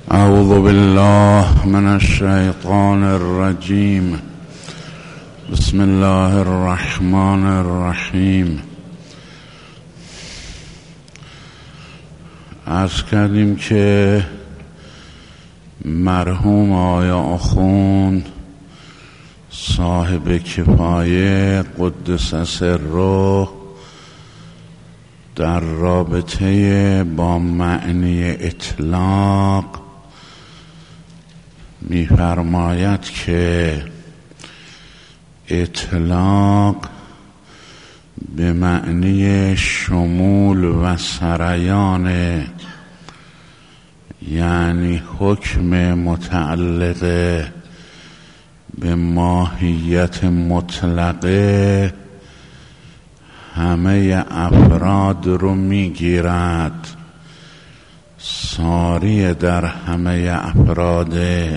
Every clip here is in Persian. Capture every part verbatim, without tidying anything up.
اعوذ بالله من الشیطان الرجیم. بسم الله الرحمن الرحیم. عرض کردیم که مرحوم آیا آخوند صاحب کفایه قدس سره در رابطه با معنی اطلاق می‌فرماید که اطلاق به معنی شمول و سریان، یعنی حکم متعلق به ماهیت مطلقه همه افراد رو میگیرد، ساری در همه افراد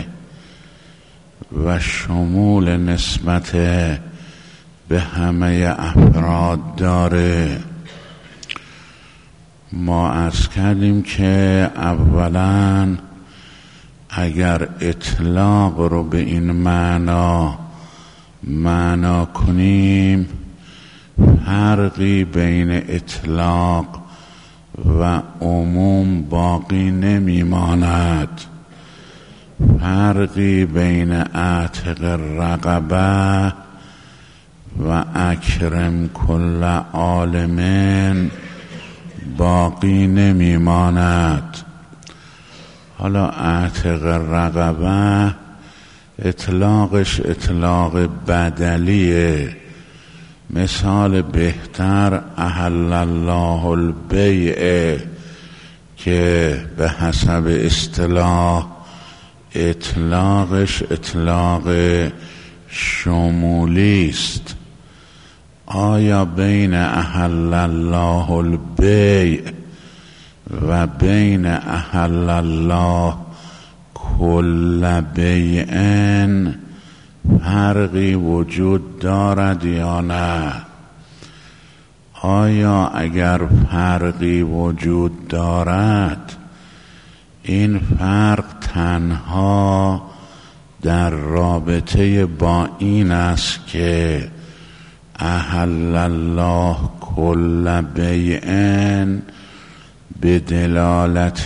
و شمول نسبت به همه افراد داره. ما عرض کردیم که اولا اگر اطلاق رو به این معنا معنا کنیم، فرقی بین اطلاق و عموم باقی نمیماند. فرقی بین اعتق رقبه و اکرم کل عالم باقی نمیماند. حالا اعتق رقبه اطلاقش اطلاق بدلیه. مثال بهتر احل الله البیع که به حسب اصطلاح اطلاقش اطلاق شمولی است. آیا بین احل الله البیع و بین احل الله کل بیع فرقی وجود دارد یا نه؟ آیا اگر فرقی وجود دارد، این فرق تنها در رابطه با این است که احل الله کل بیع به دلالت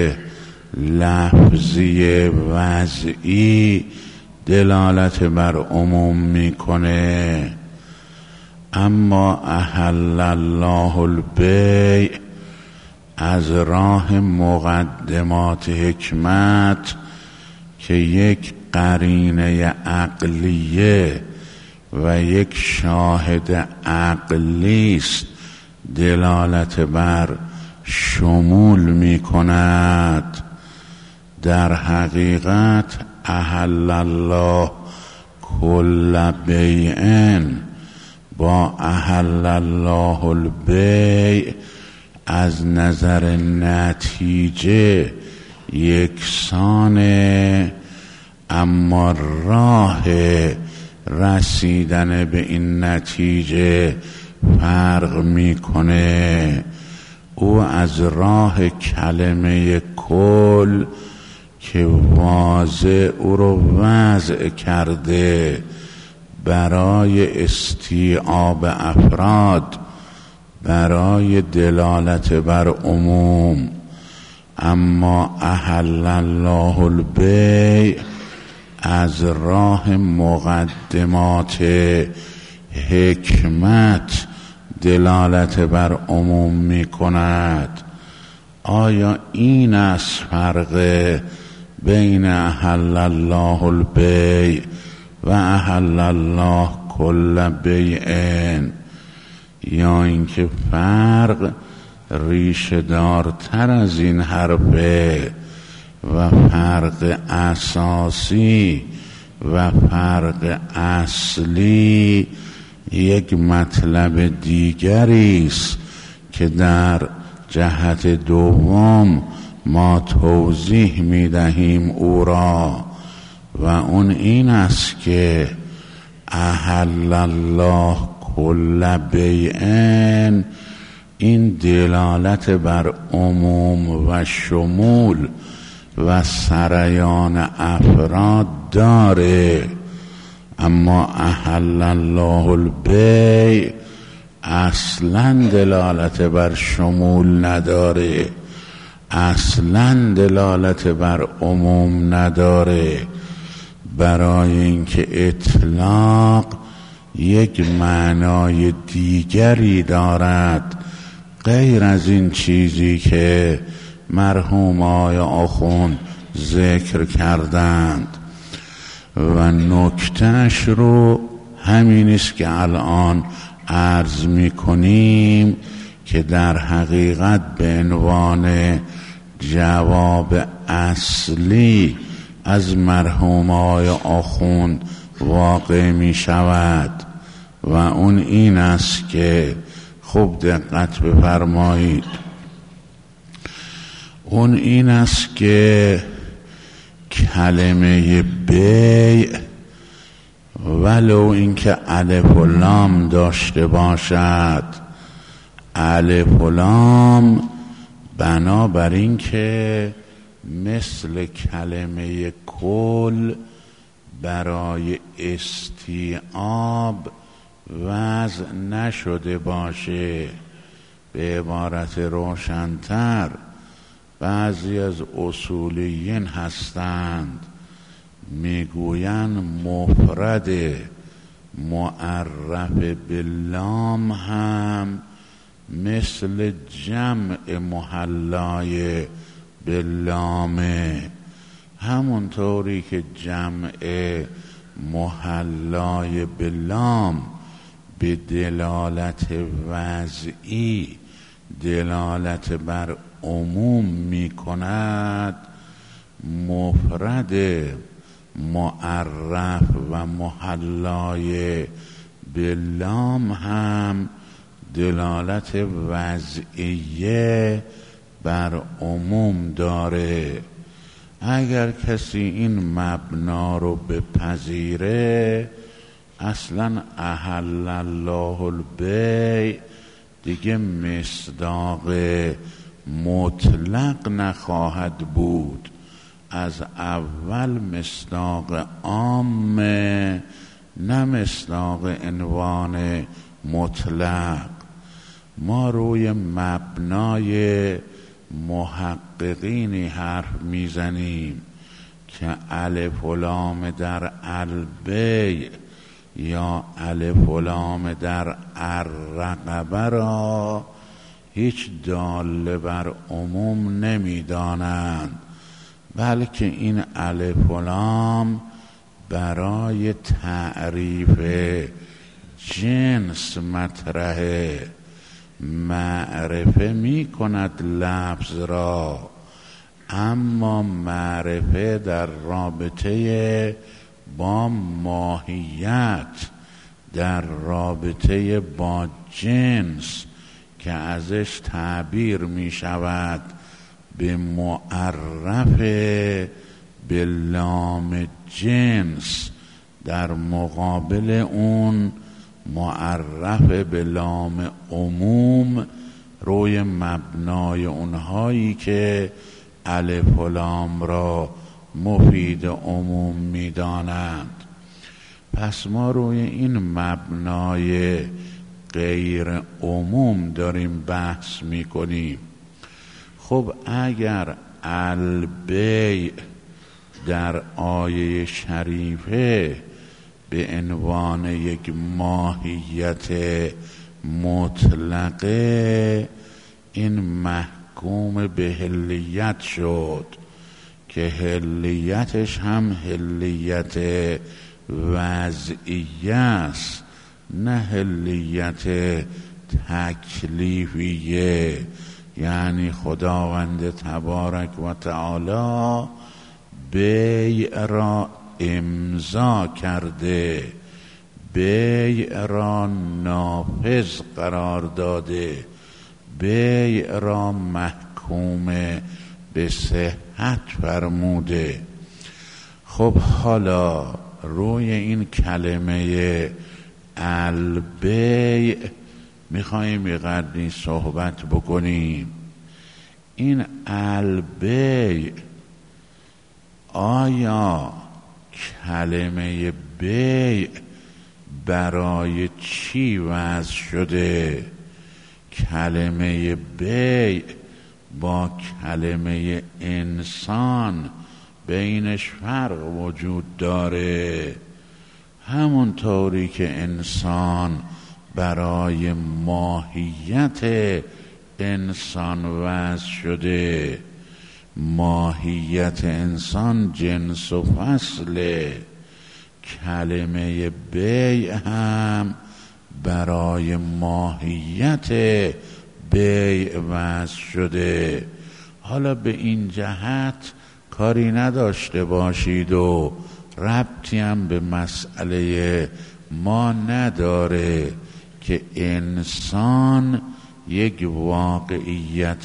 لفظی وضعی دلالت بر عموم میکنه، اما احل الله البیع از راه مقدمات حکمت که یک قرینه عقلیه و یک شاهد عقلی است دلالت بر شمول میکند. در حقیقت احل الله کل بیع با احل الله البیع از نظر نتیجه یکسانه، اما راه رسیدن به این نتیجه فرق میکنه. او از راه کلمه کل که واضح او رو وضع کرده برای استیعاب افراد، برای دلالت بر عموم، اما احل الله البیع از راه مقدمات حکمت دلالت بر عموم می کند. آیا این است فرق بین احل الله البیع و احل الله کل بیع، یا اینکه فرق ریشه دارتر از این حرفه و فرق اساسی و فرق اصلی یک مطلب دیگری است که در جهت دوم ما توضیح می دهیم او را، و اون این است که احل الله کل بیع این دلالت بر عموم و شمول و سریان افراد داره، اما احل الله البیع اصلا دلالت بر شمول نداره، اصلا دلالت بر عموم نداره. برای اینکه اطلاق یک معنای دیگری دارد غیر از این چیزی که مرحوم آقای آخوند ذکر کردند. و نکتهش رو همین است که الان عرض می کنیم که در حقیقت به عنوان جواب اصلی از مرحوم آقای آخوند واقع می شود و اون این است که خوب دقت بفرمایید، اون این است که کلمه بیع ولو اینکه الف و لام داشته باشد، الف و لام بنابر این که مثل کلمه کل برای استیعاب وضع نشده باشه. به عبارت روشن‌تر بعضی از اصولیین هستند میگویند مفرد معرف باللام هم مثل جمع محلای باللامه، همونطوری که جمع محلای باللام به دلالت وضعی دلالت بر عموم می کند، مفرد معرف و محلای باللام هم دلالت وضعیه بر عموم داره. اگر کسی این مبنا رو بپذیره اصلا احل الله البیع دیگه مصداق مطلق نخواهد بود، از اول مصداق عام نه مصداق عنوان مطلق. ما روی مبنای محققینی حرف میزنیم که الف و لام در البیع یا الف و لام در الرقبه را هیچ داله بر عموم نمیدانند، بلکه این الف و لام برای تعریف جنس مطرحه، معرفه می کند لفظ را، اما معرفه در رابطه با ماهیت، در رابطه با جنس که ازش تعبیر می شود به معرف به لام جنس، در مقابل اون معرف به لام عموم روی مبنای اونهایی که الف و لام را مفید عموم می دانند. پس ما روی این مبنای غیر عموم داریم بحث می کنیم. خب اگر البیع در آیه شریفه به عنوان یک ماهیت مطلقه، این محکوم به حلیت شد که حلیتش هم حلیت وضعیه است نه حلیت تکلیفیه. یعنی خداوند تبارک و تعالی بیع را امضا کرده، بیع را نافذ قرار داده، بیع را محکوم به صحت فرموده. خب حالا روی این کلمه البیع میخواییم یه قدری صحبت بکنیم. این البیع آیا کلمه بیع برای چی وضع شده؟ کلمه بیع با کلمه انسان بینش فرق وجود داره. همونطوری که انسان برای ماهیت انسان وضع شده، ماهیت انسان جنس و فصله، کلمه بیع هم برای ماهیت بیع وضع شده. حالا به این جهت کاری نداشته باشید و ربطی هم به مسئله ما نداره که انسان یک واقعیت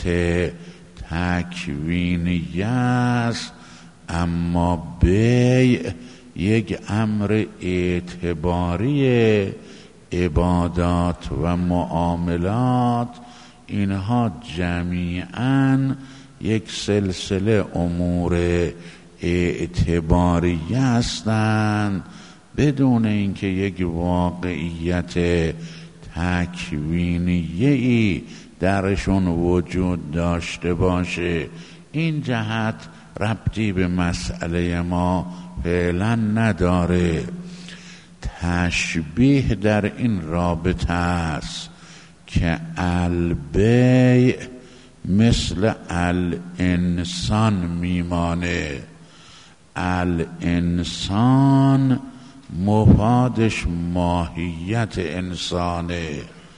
تکوینی است، اما بیع یک امر اعتباری. عبادات و معاملات اینها جمیعاً یک سلسله امور اعتباری هستند، بدون اینکه یک واقعیت تکوینیه‌ای درشون وجود داشته باشه. این جهت ربطی به مسئله ما فعلا نداره. تشبیه در این رابطه است که البیع مثل الانسان میمانه. الانسان مفادش ماهیت انسانه.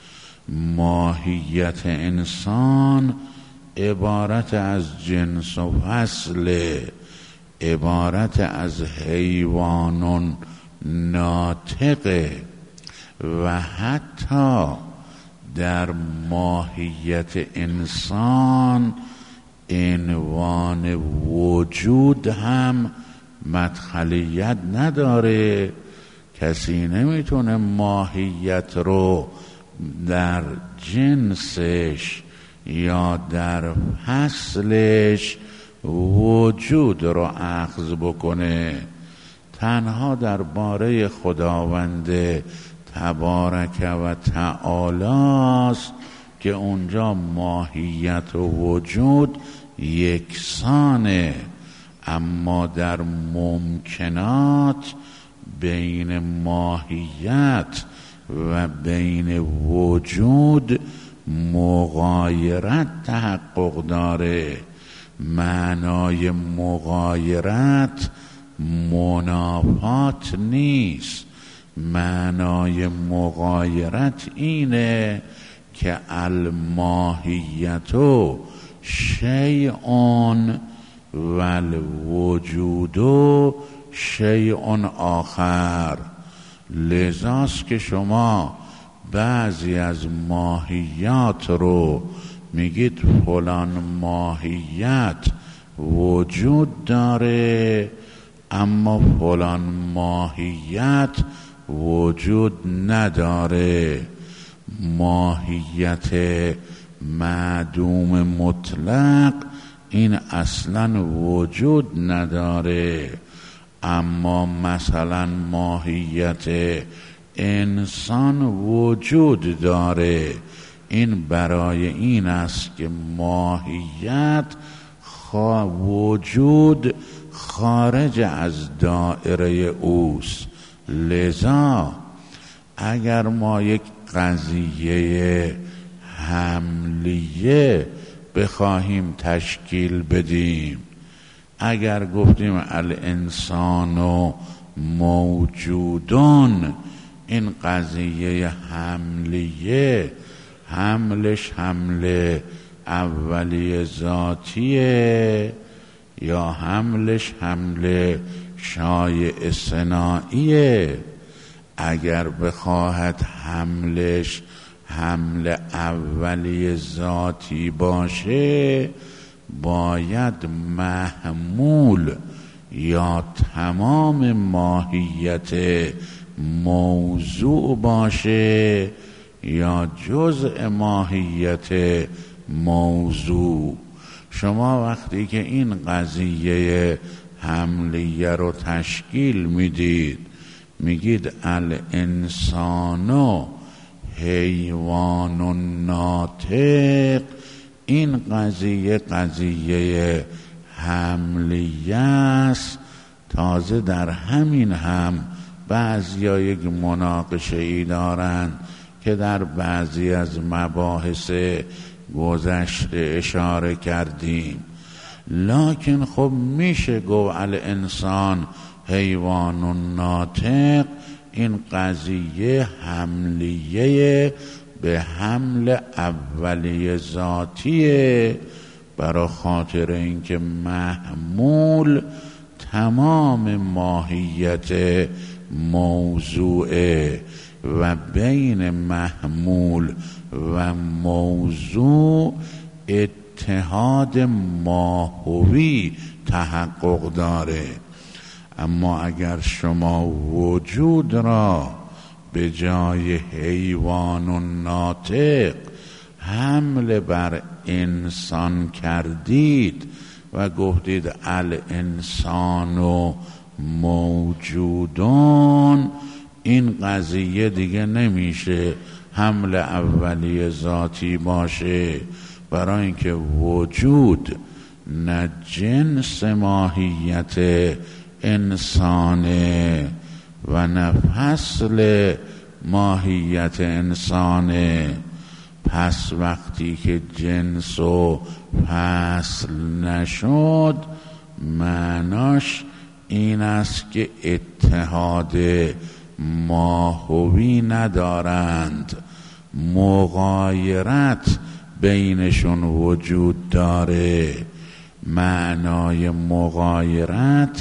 ماهیت انسان عبارت از جنس و فصل، عبارت از حیوان ناطق، و حتی در ماهیت انسان عنوان وجود هم مدخلیت نداره. کسی نمیتونه ماهیت رو در جنسش یا در فصلش وجود رو اخذ بکنه. تنها درباره خداوند تبارک و تعالی است که اونجا ماهیت و وجود یکسانه، اما در ممکنات بین ماهیت و بین وجود مغایرت تحقق داره. معنای مغایرت منافات نیست. معنای مغایرت اینه که الماهیتو شیئون و الوجودو شیئون آخر. لذاست که شما بعضی از ماهیات رو میگید فلان ماهیت وجود داره، اما فلان ماهیت وجود نداره. ماهیت معدوم مطلق این اصلا وجود نداره، اما مثلا ماهیت انسان وجود داره. این برای این است که ماهیت خوا وجود خارج از دائره اوست. لذا اگر ما یک قضیه حملیه بخواهیم تشکیل بدیم، اگر گفتیم الانسان موجودون، این قضیه حملیه حملش حمله اولیه ذاتیه یا حملش حمله شایع صناعیه. اگر بخواهد حملش حمل اولیه ذاتی باشه، باید محمول یا تمام ماهیت موضوع باشه یا جزء ماهیت موضوع. شما وقتی که این قضیه حملیه رو تشکیل میدید، میگید الانسانو حیوان ناطق، این قضیه قضیه حملیه است. تازه در همین هم بعضیا یک مناقشه ای دارند که در بعضی از مباحث گذشته اشاره کردیم، لکن خب میشه گفت الانسان حیوان ناطق، این قضیه حملیه به حمل اولیه ذاتیه، برای خاطر اینکه محمول تمام ماهیت موضوعه و بین محمول و موضوع اتحاد ماهوی تحقق داره. اما اگر شما وجود را به جای حیوان ناطق حمل بر انسان کردید و گفتید الانسان و موجودون، این قضیه دیگه نمیشه حمل اولیه ذاتی باشه، برای اینکه وجود نه جنس ماهیت انسانه و نه فصل ماهیت انسانه. پس وقتی که جنس و فصل نشد، معناش این است که اتحاد ماهوی ندارند، مغایرت بینشون وجود داره. معنای مغایرت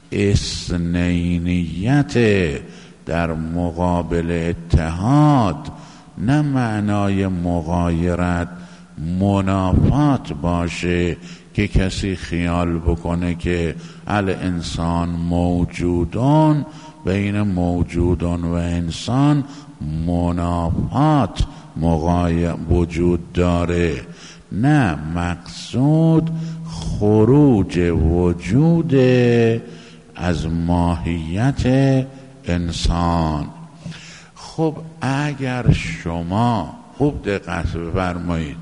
اثنینیت در مقابل اتحاد، نه معنای مغایرت منافات باشه که کسی خیال بکنه که الانسان موجودون، بین موجودون و انسان منافات مغایر وجود داره. نه، مقصود خروج وجود از ماهیت انسان. خب اگر شما خوب دقت بفرمایید،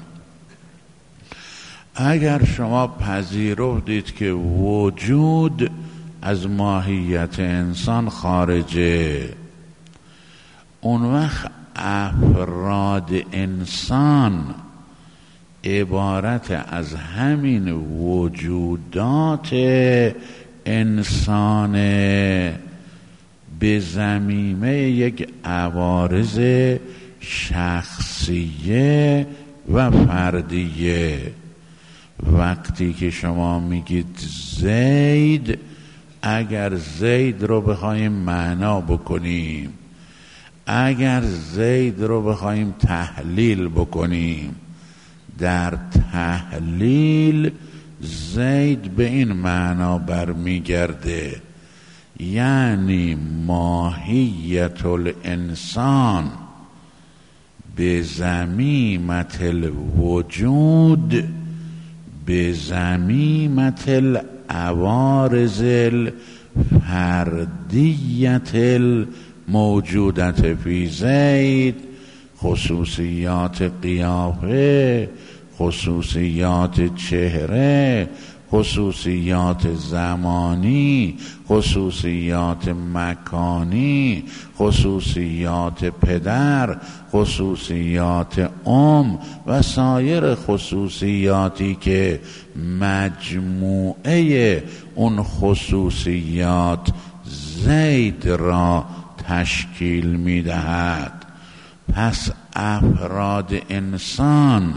اگر شما پذیرفتید که وجود از ماهیت انسان خارجه، اون وقت افراد انسان عبارت از همین وجودات انسان به ضمیمه یک عوارض شخصیه و فردیه. وقتی که شما میگید زید، اگر زید رو بخوایم معنا بکنیم، اگر زید رو بخوایم تحلیل بکنیم، در تحلیل زید به این معنا برمیگرده، یعنی ماهیت الانسان به ضمیمت الوجود، به ضمیمت العوارض الفردیت الموجودت فی زید، خصوصیات قیافه، خصوصیات چهره، خصوصیات زمانی، خصوصیات مکانی، خصوصیات پدر، خصوصیات ام و سایر خصوصیاتی که مجموعه اون خصوصیات زید را تشکیل می‌دهد. پس افراد انسان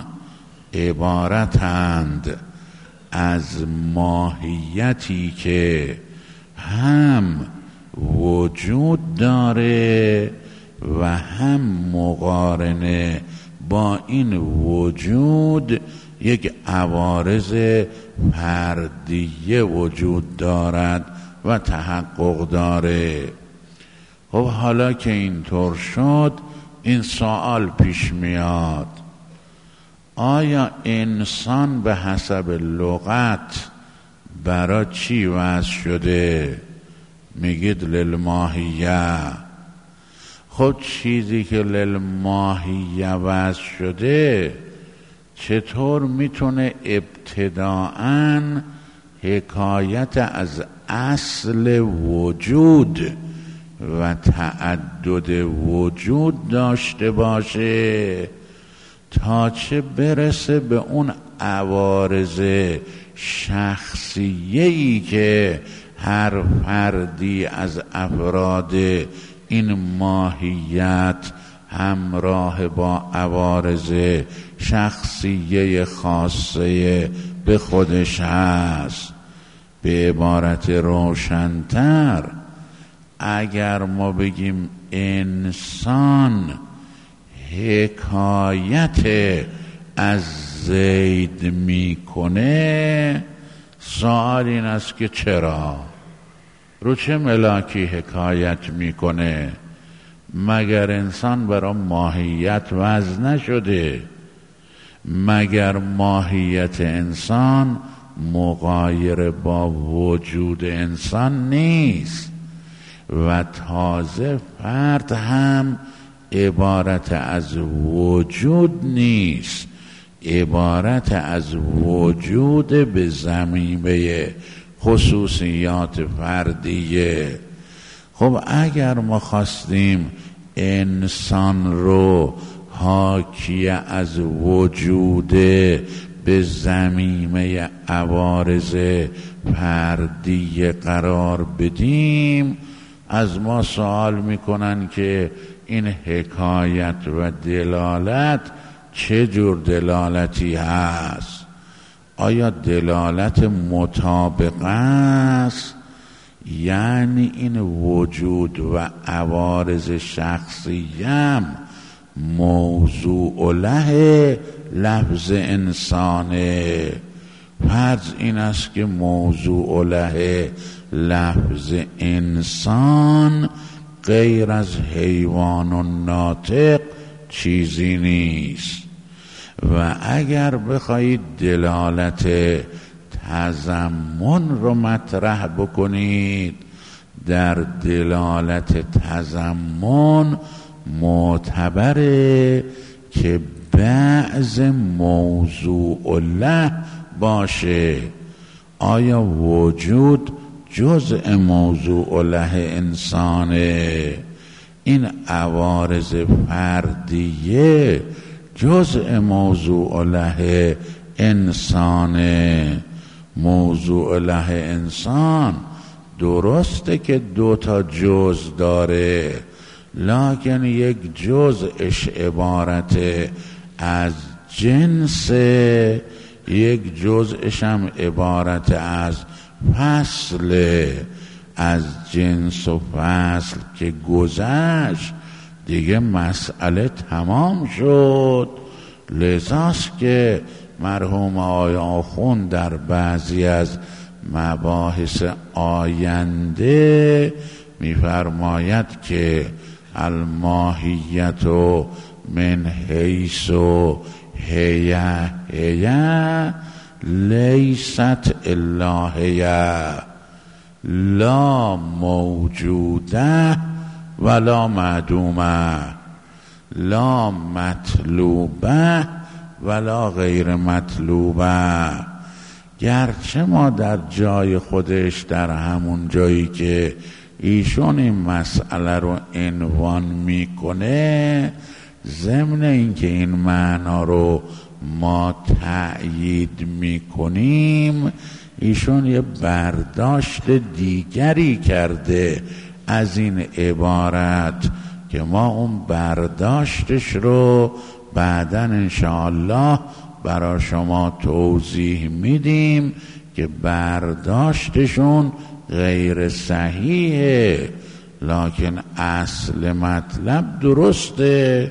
عبارتند از ماهیتی که هم وجود داره و هم مقارنه با این وجود یک عوارض فردیه وجود دارد و تحقق داره. خب حالا که اینطور شد، این سوال پیش میاد: آیا انسان به حسب لغت برای چی وضع شده؟ میگید للماهیه. خب چیزی که للماهیه وضع شده چطور میتونه ابتداءً حکایت از اصل وجود و تعدد وجود داشته باشه تا چه برسه به اون عوارض شخصیه‌ای که هر فردی از افراد این ماهیت همراه با عوارض شخصیه خاصه به خودش هست. به عبارت روشن‌تر، اگر ما بگیم انسان حکایت از زید میکنه، سوال این است که چرا؟ رو چه ملاکی حکایت میکنه؟ مگر انسان برای ماهیت وضع نشده؟ مگر ماهیت انسان مغایر با وجود انسان نیست؟ و تازه فرد هم عبارت از وجود نیست، عبارت از وجود به ضمیمه خصوصیات فردیه. خب اگر ما خواستیم انسان رو حاکی از وجود به ضمیمه عوارض فردی قرار بدیم، از ما سوال میکنن که این حکایت و دلالت چه جور دلالتی هست؟ آیا دلالت مطابقه است؟ یعنی این وجود و عوارض شخصیم موضوع له لفظ انسانه. فرض این است که موضوع له لفظ انسان غیر از حیوان و ناطق چیزی نیست. و اگر بخواهید دلالت تضمن رو مطرح بکنید، در دلالت تضمن معتبره که بعض موضوع له باشه. آیا وجود جزء موضوع له انسانه؟ این عوارض فردیه جزء موضوع له انسانه. موضوع له انسان درسته که دو تا جزء داره، لکن یک جزءش عبارت از جنس، یک جزءش هم عبارت از فصل. از جنس و فصل که گذشت دیگه مسئله تمام شد. لذاست که مرحوم آقای آخوند در بعضی از مباحث آینده می‌فرماید که الماهیت من حیث هیه هیه لیست الا هیه لا موجوده ولا معدومه لا مطلوبه ولا غیر مطلوبه. گرچه ما در جای خودش، در همون جایی که ایشون این مسئله رو عنوان میکنه، ضمن اینکه این معنا رو ما تأیید میکنیم، ایشون یه برداشت دیگری کرده از این عبارت که ما اون برداشتش رو بعداً انشاءالله برای شما توضیح میدیم که برداشتشون غیر صحیحه، لکن اصل مطلب درسته.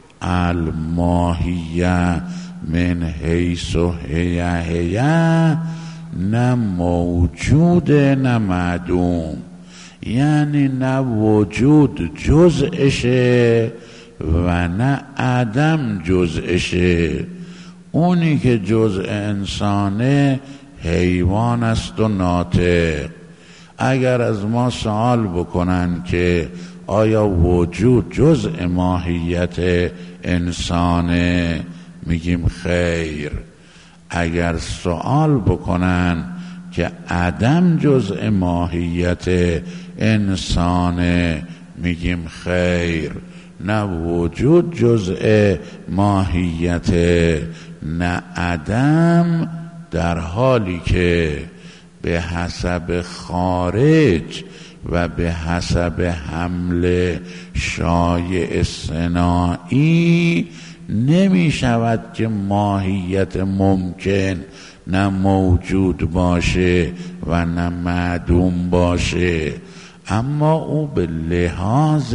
الماهیه من حیث هیه هیه، نه موجوده نه معدوم، یعنی نه وجود جزءشه و نه عدم جزءشه. اونی که جزء انسانه حیوان است و ناطق. اگر از ما سوال بکنن که آیا وجود جزء ماهیت انسانه، میگیم خیر. اگر سوال بکنن که عدم جزء ماهیت انسانه، میگیم خیر. نه وجود جزء ماهیت نه عدم، در حالی که به حسب خارج و به حسب حمل شایع صناعی نمی شود که ماهیت ممکن نه موجود باشه و نه معدوم باشه، اما او به لحاظ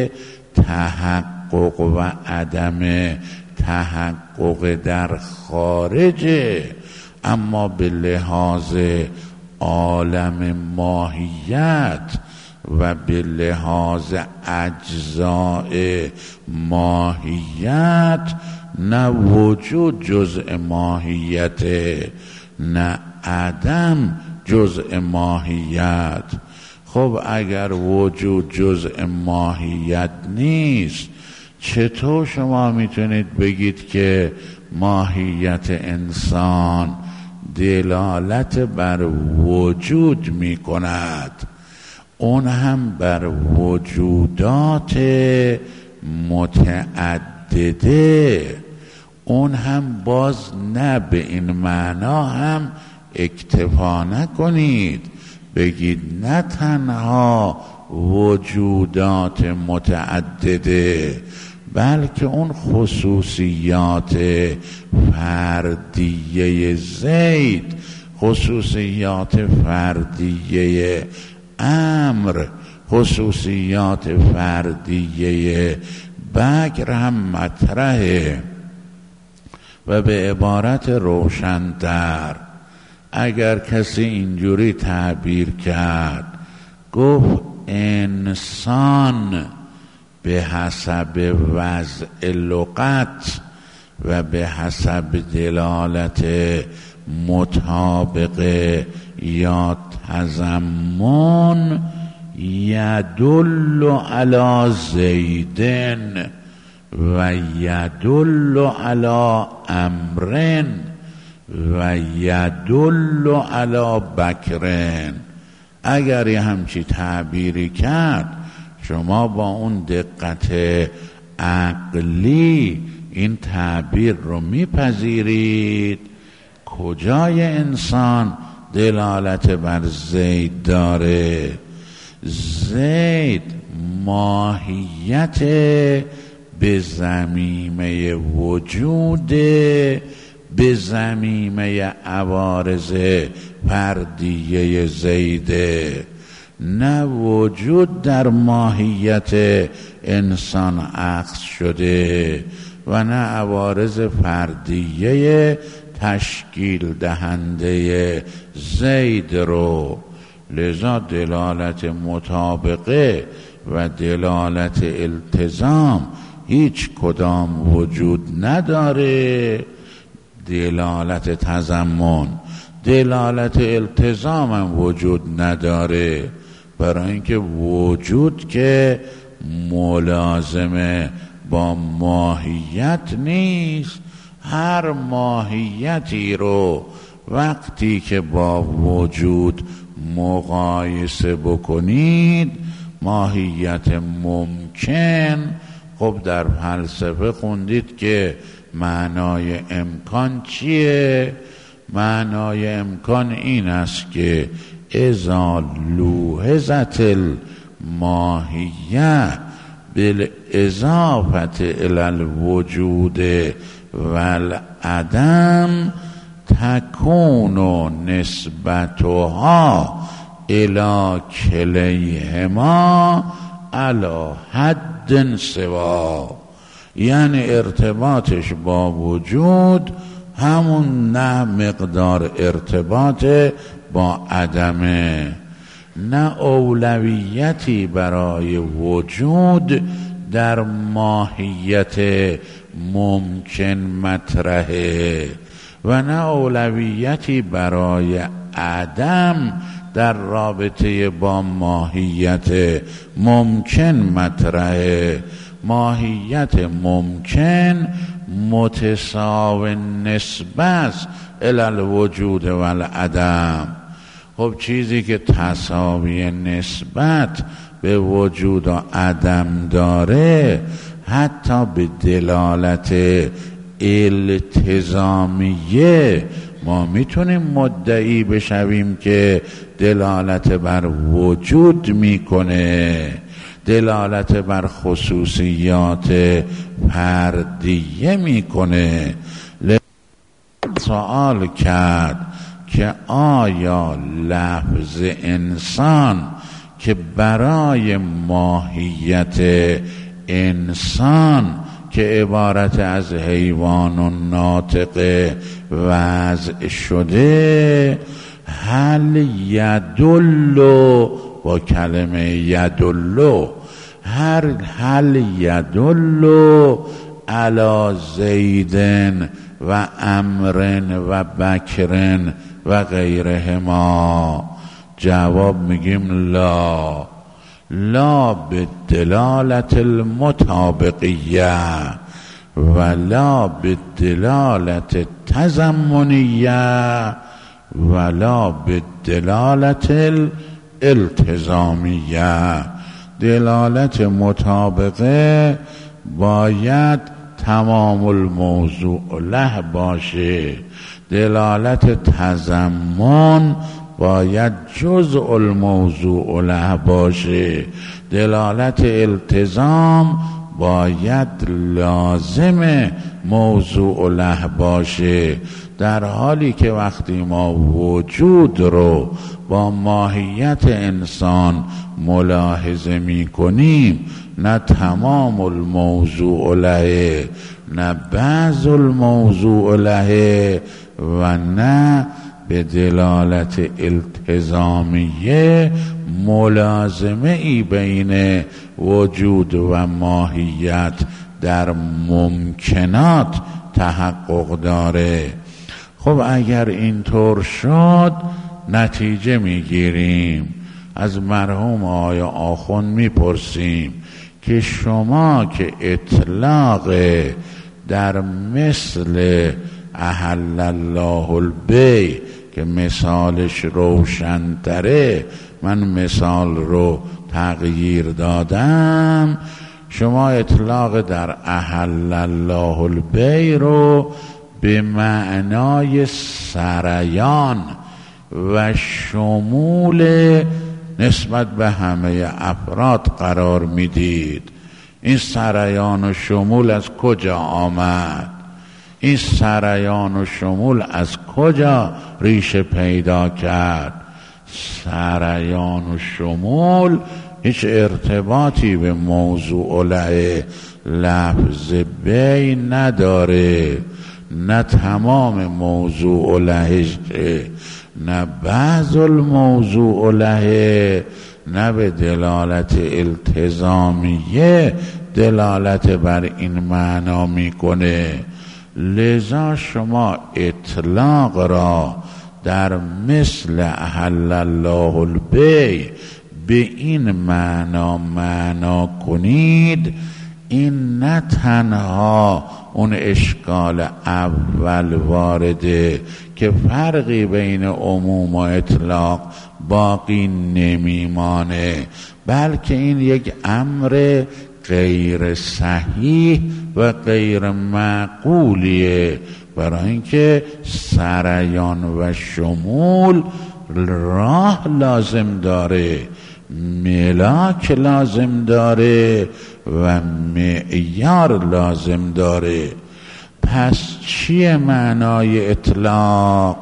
تحقق و عدم تحقق در خارجه، اما به لحاظ عالم ماهیت و به لحاظ اجزاء ماهیت نه وجود جزء ماهیت نه عدم جزء ماهیت. خب اگر وجود جزء ماهیت نیست، چطور شما میتونید بگید که ماهیت انسان دلالت بر وجود میکند؟ اون هم بر وجودات متعدده. اون هم باز نه به این معنا هم اکتفا نکنید، بگید نه تنها وجودات متعدده، بلکه اون خصوصیات فردیه زید، خصوصیات فردیه امر، خصوصیات فردیه بکر هم مطرحه. و به عبارت روشن‌تر اگر کسی اینجوری تعبیر کرد، گفت انسان به حسب وضع لغت و به حسب دلالت مطابق یا تضمن یدل علی زیدن و یدل علی امرن و یدل علی بکرن. اگر یه همچی تعبیری کرد، شما با اون دقت عقلی این تعبیر رو میپذیرید. کجای انسان دلالت بر زید داره؟ زید ماهیت به زمینه وجود، به زمینه عوارض فردیه زیده، نه وجود در ماهیت انسان اخذ شده و نه عوارض فردیه تشکیل دهنده زید رو. لذا دلالت مطابقه و دلالت التزام هیچ کدام وجود نداره. دلالت تضمن، دلالت التزام هم وجود نداره، برای اینکه وجود که ملازمه با ماهیت نیست. هر ماهیتی رو وقتی که با وجود مقایسه بکنید، ماهیت ممکن، خب در فلسفه خوندید که معنای امکان چیه؟ معنای امکان این است که اذا لوحظت الماهیه بالاضافه الی الوجود والعدم تکون نسبتها الی کلیهما علی حد سوا. یعنی ارتباطش با وجود همون نه مقدار ارتباط با عدمه، نه اولویتی برای وجود در ماهیت ممکن مطرحه و نه اولویتی برای عدم در رابطه با ماهیت ممکن مطرحه. ماهیت ممکن متساو نسبه است الی الوجود و العدم. خب چیزی که تساوی نسبت به وجود و عدم داره حتی به دلالت التزامیه ما میتونیم مدعی بشویم که دلالت بر وجود میکنه، دلالت بر خصوصیات فردیه میکنه. سوال کرد که آیا لفظ انسان که برای ماهیت انسان که عبارت از حیوان و ناطق وضع شده هل یدل با کلمه یدل هر هل یدل علی زیدن و امرن و بکرن و غیرهما؟ جواب میگیم لا، لا به دلالت المطابقیه ولا به دلالت تضمنیه ولا به دلالت الالتزامیه. دلالت مطابقه باید تمام الموضوع له باشه، دلالت تضمن باید جزء الموضوع له باشه، دلالت التزام باید لازم موضوع له باشه. در حالی که وقتی ما وجود رو با ماهیت انسان ملاحظه می کنیم نه تمام الموضوع له نه بعض الموضوع له و نه به دلالت التزامیه ملازمه ای بین وجود و ماهیت در ممکنات تحقق داره. خب اگر اینطور شد نتیجه میگیریم از مرحوم آیا آخوند میپرسیم که شما که اطلاق در مثل احل الله البیع که مثالش روشن تره، من مثال رو تغییر دادم، شما اطلاق در احل الله البیع رو به معنای سریان و شمول نسبت به همه افراد قرار میدید. این سریان و شمول از کجا آمد؟ این سریان و شمول از کجا ریشه پیدا کرد؟ سریان و شمول هیچ ارتباطی به موضوع له لفظ بی نداره، نه تمام موضوع لهش، نه بعض الموضوع له، نه به دلالت التزامیه دلالت بر این معنا میکنه. لذا شما اطلاق را در مثل احل الله البیع به این معنا معنا کنید، این نه تنها اون اشکال اول وارده که فرقی بین عموم و اطلاق باقی نمیمانه، بلکه این یک امر غیر صحیح و غیر معقولیه، برای اینکه سریان و شمول راه لازم داره، ملاک لازم داره و معیار لازم داره. پس چیه معنای اطلاق؟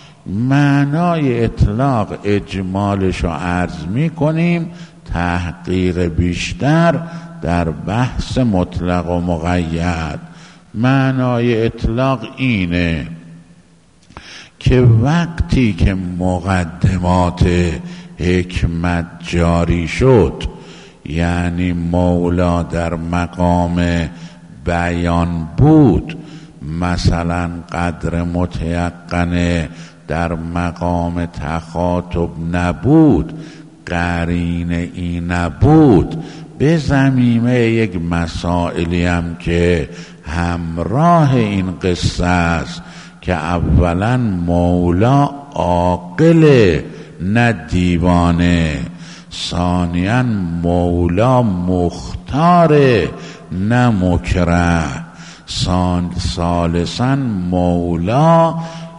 معنای اطلاق اجمالش رو عرض می کنیم، تحقیق بیشتر در بحث مطلق و مقید. معنای اطلاق اینه که وقتی که مقدمات حکمت جاری شد، یعنی مولا در مقام بیان بود، مثلا قدر متیقنه در مقام تخاطب نبود، قرینه ای نبود، به ضمیمه یک مسائلی هم که همراه این قصه است که اولا مولا عاقله نه دیوانه، ثانیاً مولا مختاره نه مکره، ثالثاً مولا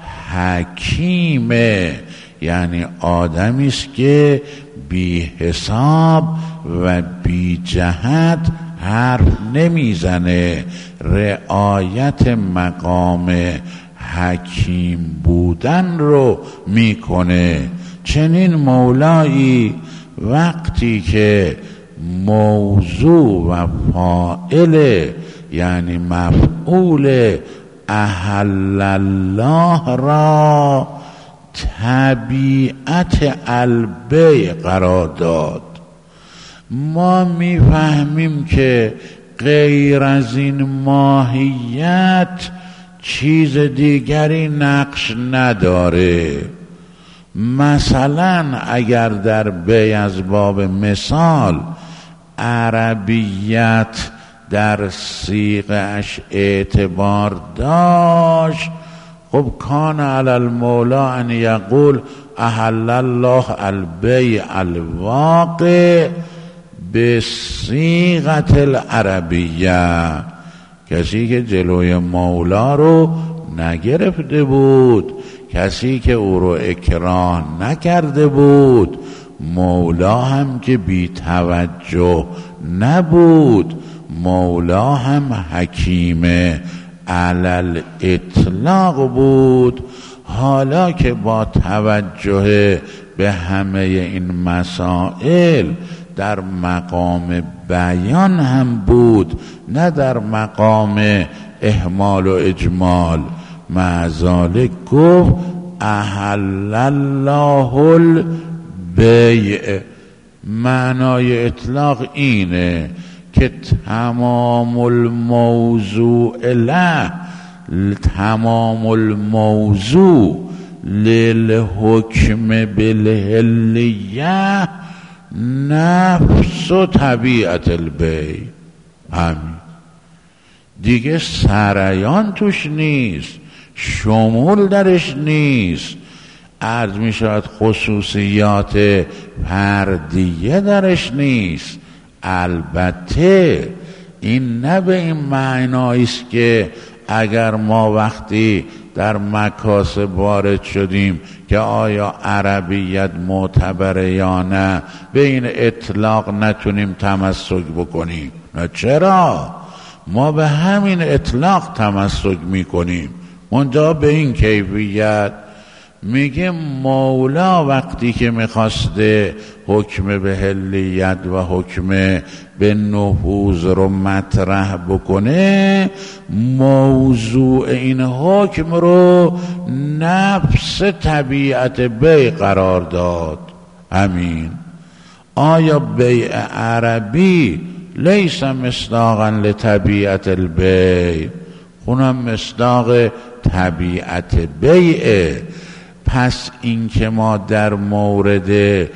حکیمه، یعنی آدمی است که بی حساب و بی جهت حرف نمیزنه، رعایت مقام حکیم بودن رو میکنه. چنین مولایی وقتی که موضوع و فاعل یعنی مفعول احل الله را طبیعت البیع قرار داد، ما میفهمیم که غیر از این ماهیت چیز دیگری نقش نداره. مثلا اگر در بیع از باب مثال عربیت در صیغه‌اش اعتبار داشت، خب کان علی المولا ان یقول احل الله البیع الواقع بصیغه العربیه، کسی که جلوی مولا رو نگرفته بود، کسی که او رو اکراه نکرده بود، مولا هم که بی توجه نبود، مولا هم حکیم علل اطلاق بود. حالا که با توجه به همه این مسائل در مقام بیان هم بود نه در مقام اهمال و اجمال، مع ذالک گفت احل الله البیع. معنای اطلاق اینه که تمام الموضوع له، تمام الموضوع للحکم بالحلیه نفس و طبیعت البیع. همین دیگه سریان توش نیست، شمول درش نیست، عرض می شود خصوصیات فردیه درش نیست. البته این نه به این معنایی است که اگر ما وقتی در مکاسب وارد شدیم که آیا عربیت معتبره یا نه به این اطلاق نتونیم تمسک بکنیم. نه، چرا؟ ما به همین اطلاق تمسک میکنیم، منتها به این کیفیت. میگه مولا وقتی که میخواسته حکم به حلیت و حکم به نفوذ رو مطرح بکنه، موضوع این حکم رو نفس طبیعت بیع قرار داد. همین آیا بیع عربی لیس مصداقا لطبیعت البیع؟ اونم مصداق طبیعت بیعه. پس این که ما در مورد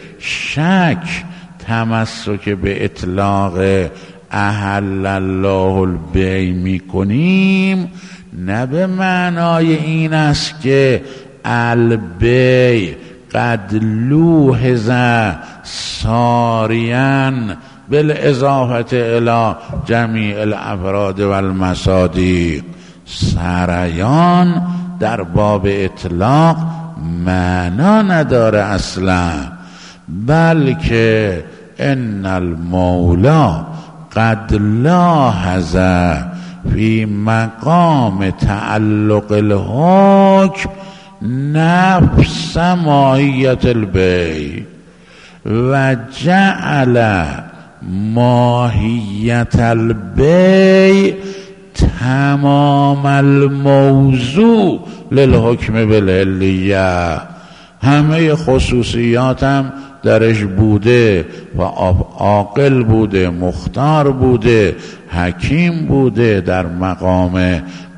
شک تمسک به اطلاق احل الله البیع می کنیم، نه به معنای این است که البیع قد لوحظ ساریا بالاضافه الی جمیع الافراد و المصادیق. سریان در باب اطلاق معنا نداره اصلا، بلکه ان المولا قد لاحظ فی مقام تعلق الحکم نفس ماهیت البیع و جعل ماهیت البیع تمام الموضوع للحکم بالحلیه. همه خصوصیات هم درش بوده و عاقل بوده، مختار بوده، حکیم بوده، در مقام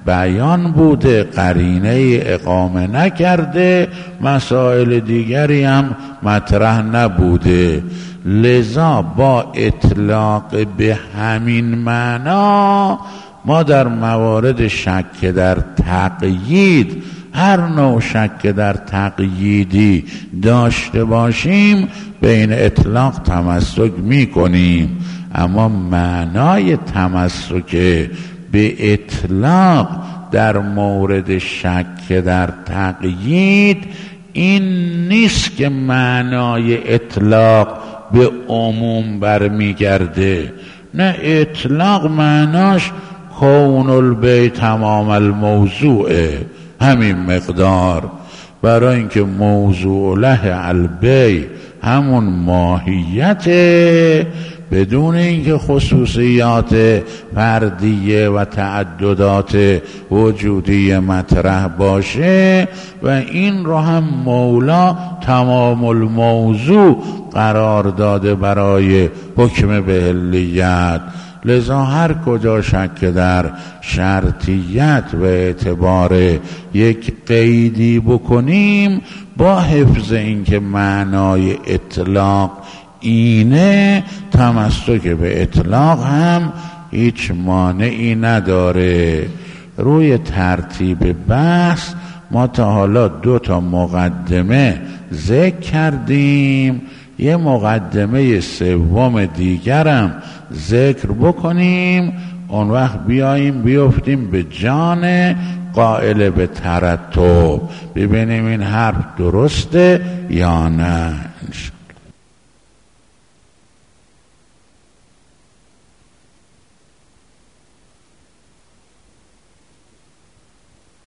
بیان بوده، قرینه اقامه نکرده، مسائل دیگری هم مطرح نبوده. لذا با اطلاق به همین معنا ما در موارد شک در تقیید، هر نوع شک در تقییدی داشته باشیم بین اطلاق تمسک می کنیم. اما معنای تمسک به اطلاق در مورد شک در تقیید این نیست که معنای اطلاق به عموم برمیگرده. نه، اطلاق معناش کون البی تمام الموضوعه، همین مقدار. برای اینکه موضوع له البی همون ماهیته، بدون اینکه خصوصیات فردیه و تعددات وجودی مطرح باشه، و این رو هم مولا تمام الموضوع قرار داده برای حکم بهلیت. لذا هر کجا شک در شرطیت و اعتبار یک قیدی بکنیم، با حفظ اینکه معنای اطلاق اینه، تمسک به اطلاق هم هیچ مانعی نداره. روی ترتیب بحث ما تا حالا دو تا مقدمه ذکر کردیم، یه مقدمه سوم دیگرم ذکر بکنیم، اون وقت بیاییم بیفتیم به جان قائل به ترتب، ببینیم این حرف درسته یا نه.